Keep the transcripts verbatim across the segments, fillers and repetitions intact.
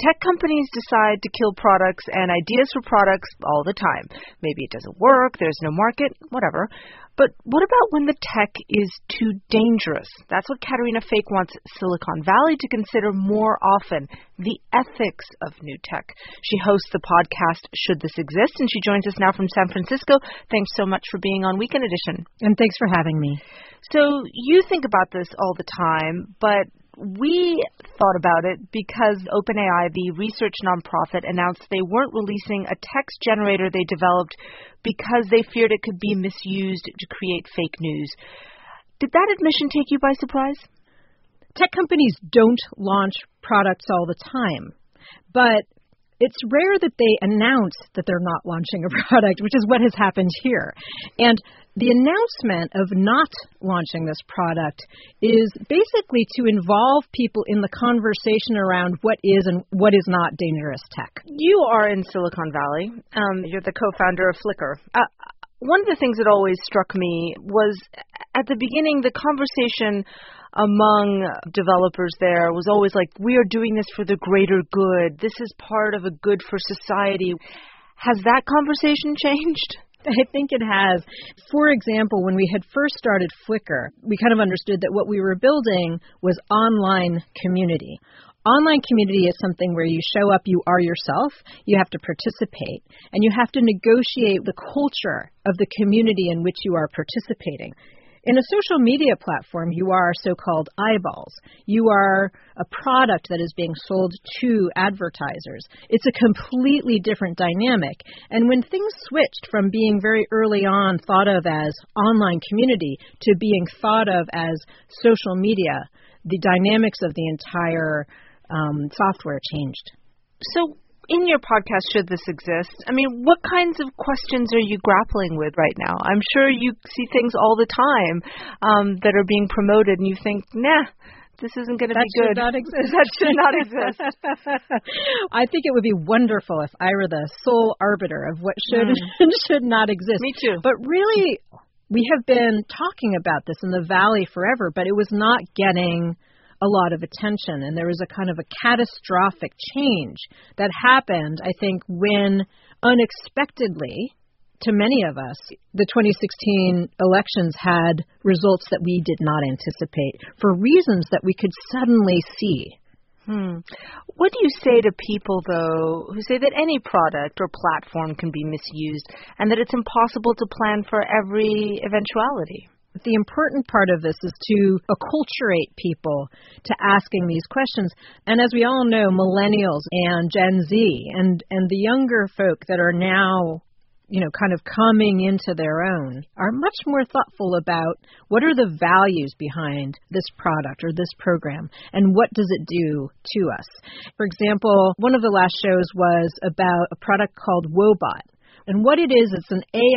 Tech companies decide to kill products and ideas for products all the time. Maybe it doesn't work, there's no market, whatever. But what about when the tech is too dangerous? That's what Katerina Fake wants Silicon Valley to consider more often, the ethics of new tech. She hosts the podcast Should This Exist, and she joins us now from San Francisco. Thanks so much for being on Weekend Edition. And thanks for having me. So you think about this all the time, but we thought about it because OpenAI, the research nonprofit, announced they weren't releasing a text generator they developed because they feared it could be misused to create fake news. Did that admission take you by surprise? Tech companies don't launch products all the time, but it's rare that they announce that they're not launching a product, which is what has happened here. And the announcement of not launching this product is basically to involve people in the conversation around what is and what is not dangerous tech. You are in Silicon Valley. Um, you're the co-founder of Flickr. Uh, one of the things that always struck me was at the beginning, the conversation among developers there was always like, we are doing this for the greater good. This is part of a good for society. Has that conversation changed? I think it has. For example, when we had first started Flickr, we kind of understood that what we were building was online community. Online community is something where you show up, you are yourself, you have to participate, and you have to negotiate the culture of the community in which you are participating. In a social media platform, you are so-called eyeballs. You are a product that is being sold to advertisers. It's a completely different dynamic. And when things switched from being very early on thought of as online community to being thought of as social media, the dynamics of the entire um, software changed. So in your podcast, Should This Exist, I mean, what kinds of questions are you grappling with right now? I'm sure you see things all the time um, that are being promoted, and you think, nah, this isn't going to be good. That should not exist. That should not exist. I think it would be wonderful if I were the sole arbiter of what should mm. and should not exist. Me too. But really, we have been talking about this in the Valley forever, but it was not getting a lot of attention, and there was a kind of a catastrophic change that happened, I think, when unexpectedly, to many of us, the twenty sixteen elections had results that we did not anticipate for reasons that we could suddenly see. Hmm. What do you say to people, though, who say that any product or platform can be misused and that it's impossible to plan for every eventuality? The important part of this is to acculturate people to asking these questions. And as we all know, millennials and Gen Z and, and the younger folk that are now, you know, kind of coming into their own are much more thoughtful about what are the values behind this product or this program and what does it do to us. For example, one of the last shows was about a product called Woebot. And what it is, it's an A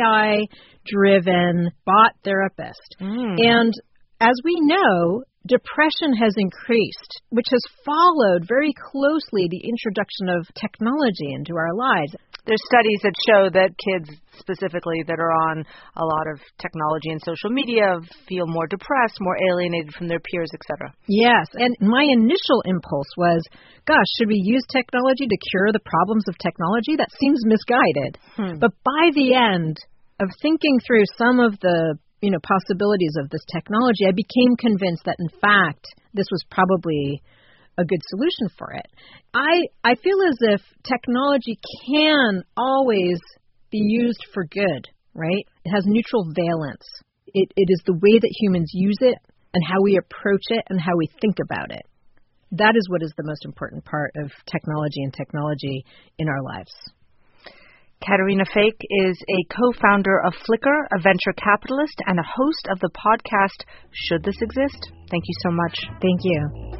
I-driven bot therapist. Mm. And as we know, depression has increased, which has followed very closely the introduction of technology into our lives. There's studies that show that kids specifically that are on a lot of technology and social media feel more depressed, more alienated from their peers, et cetera. Yes, and my initial impulse was, gosh, should we use technology to cure the problems of technology? That seems misguided. Hmm. But by the end of thinking through some of the you know, possibilities of this technology, I became convinced that, in fact, this was probably a good solution for it. I I feel as if technology can always be used for good, right? It has neutral valence. It it is the way that humans use it and how we approach it and how we think about it. That is what is the most important part of technology and technology in our lives. Katerina Fake is a co-founder of Flickr, a venture capitalist, and a host of the podcast Should This Exist? Thank you so much. Thank you.